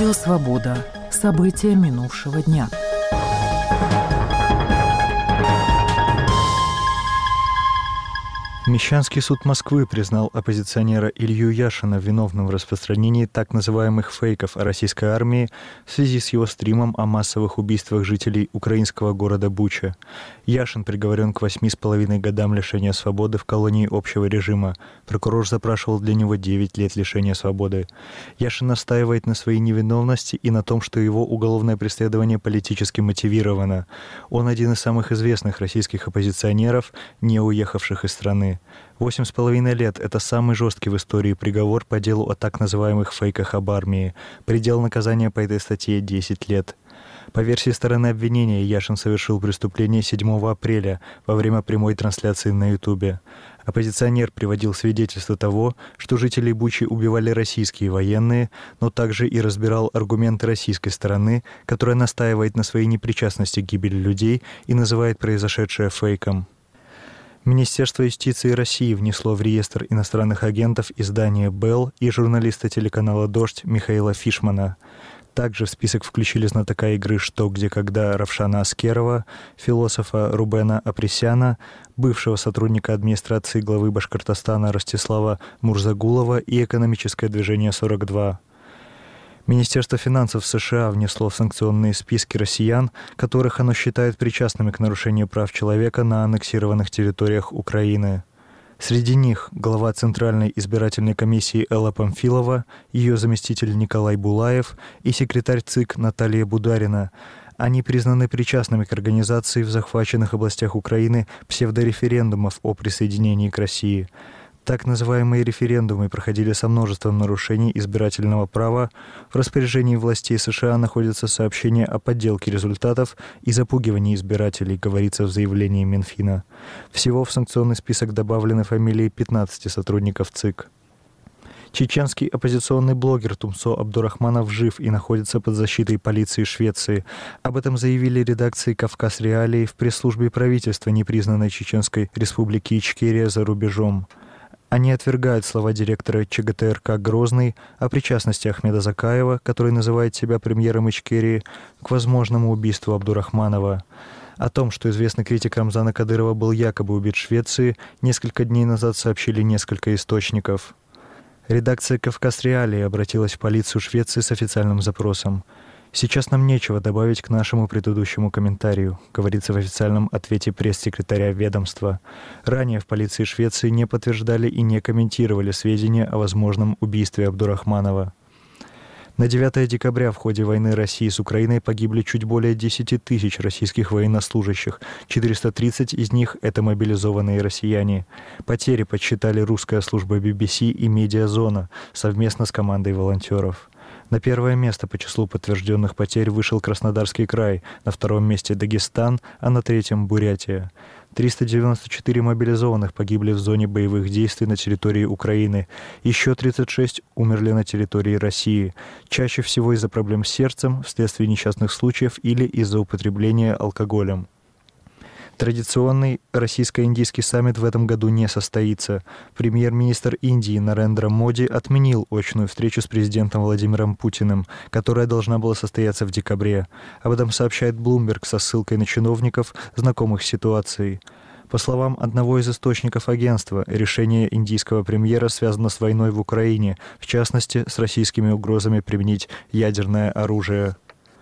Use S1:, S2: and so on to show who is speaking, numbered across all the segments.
S1: Радио «Свобода». События минувшего дня.
S2: Мещанский суд Москвы признал оппозиционера Илью Яшина виновным в распространении так называемых фейков о российской армии в связи с его стримом о массовых убийствах жителей украинского города Буча. Яшин приговорен к 8,5 годам лишения свободы в колонии общего режима. Прокурор запрашивал для него 9 лет лишения свободы. Яшин настаивает на своей невиновности и на том, что его уголовное преследование политически мотивировано. Он один из самых известных российских оппозиционеров, не уехавших из страны. 8,5 лет – это самый жесткий в истории приговор по делу о так называемых фейках об армии. Предел наказания по этой статье – 10 лет. По версии стороны обвинения, Яшин совершил преступление 7 апреля во время прямой трансляции на Ютубе. Оппозиционер приводил свидетельства того, что жителей Бучи убивали российские военные, но также и разбирал аргументы российской стороны, которая настаивает на своей непричастности к гибели людей и называет произошедшее фейком. Министерство юстиции России внесло в реестр иностранных агентов издание «Белл» и журналиста телеканала «Дождь» Михаила Фишмана. Также в список включили знатока игры «Что, где, когда» Равшана Аскерова, философа Рубена Апресяна, бывшего сотрудника администрации главы Башкортостана Ростислава Мурзагулова и экономическое движение «42». Министерство финансов США внесло в санкционные списки россиян, которых оно считает причастными к нарушению прав человека на аннексированных территориях Украины. Среди них глава Центральной избирательной комиссии Элла Памфилова, ее заместитель Николай Булаев и секретарь ЦИК Наталья Бударина. Они признаны причастными к организации в захваченных областях Украины псевдореферендумов о присоединении к России. Так называемые референдумы проходили со множеством нарушений избирательного права. В распоряжении властей США находятся сообщения о подделке результатов и запугивании избирателей, говорится в заявлении Минфина. Всего в санкционный список добавлены фамилии 15 сотрудников ЦИК. Чеченский оппозиционный блогер Тумсо Абдурахманов жив и находится под защитой полиции Швеции. Об этом заявили редакции «Кавказ Реалии» в пресс-службе правительства непризнанной Чеченской республики Ичкерия за рубежом. Они отвергают слова директора ЧГТРК «Грозный» о причастности Ахмеда Закаева, который называет себя премьером Ичкерии, к возможному убийству Абдурахманова. О том, что известный критик Рамзана Кадырова был якобы убит в Швеции, несколько дней назад сообщили несколько источников. Редакция «Кавказ Реалии» обратилась в полицию Швеции с официальным запросом. «Сейчас нам нечего добавить к нашему предыдущему комментарию», говорится в официальном ответе пресс-секретаря ведомства. Ранее в полиции Швеции не подтверждали и не комментировали сведения о возможном убийстве Абдурахманова. На 9 декабря в ходе войны России с Украиной погибли чуть более 10 тысяч российских военнослужащих. 430 из них – это мобилизованные россияне. Потери подсчитали русская служба BBC и «Медиазона» совместно с командой волонтеров. На первое место по числу подтвержденных потерь вышел Краснодарский край, на втором месте Дагестан, а на третьем – Бурятия. 394 мобилизованных погибли в зоне боевых действий на территории Украины. Еще 36 умерли на территории России. Чаще всего из-за проблем с сердцем, вследствие несчастных случаев или из-за употребления алкоголем. Традиционный российско-индийский саммит в этом году не состоится. Премьер-министр Индии Нарендра Моди отменил очную встречу с президентом Владимиром Путиным, которая должна была состояться в декабре. Об этом сообщает Bloomberg со ссылкой на чиновников, знакомых с ситуацией. По словам одного из источников агентства, решение индийского премьера связано с войной в Украине, в частности, с российскими угрозами применить ядерное оружие.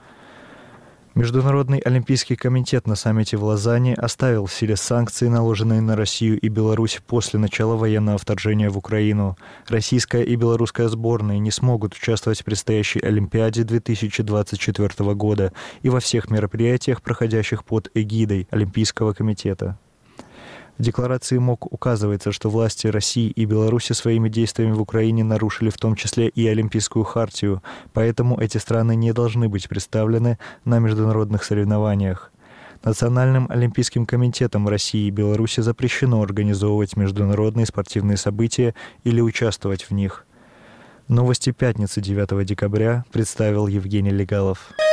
S2: Международный олимпийский комитет на саммите в Лозанне оставил в силе санкции, наложенные на Россию и Беларусь после начала военного вторжения в Украину. Российская и белорусская сборные не смогут участвовать в предстоящей Олимпиаде 2024 года и во всех мероприятиях, проходящих под эгидой Олимпийского комитета. В декларации МОК указывается, что власти России и Беларуси своими действиями в Украине нарушили в том числе и Олимпийскую хартию, поэтому эти страны не должны быть представлены на международных соревнованиях. Национальным олимпийским комитетом России и Беларуси запрещено организовывать международные спортивные события или участвовать в них. Новости пятницы 9 декабря представил Евгений Легалов.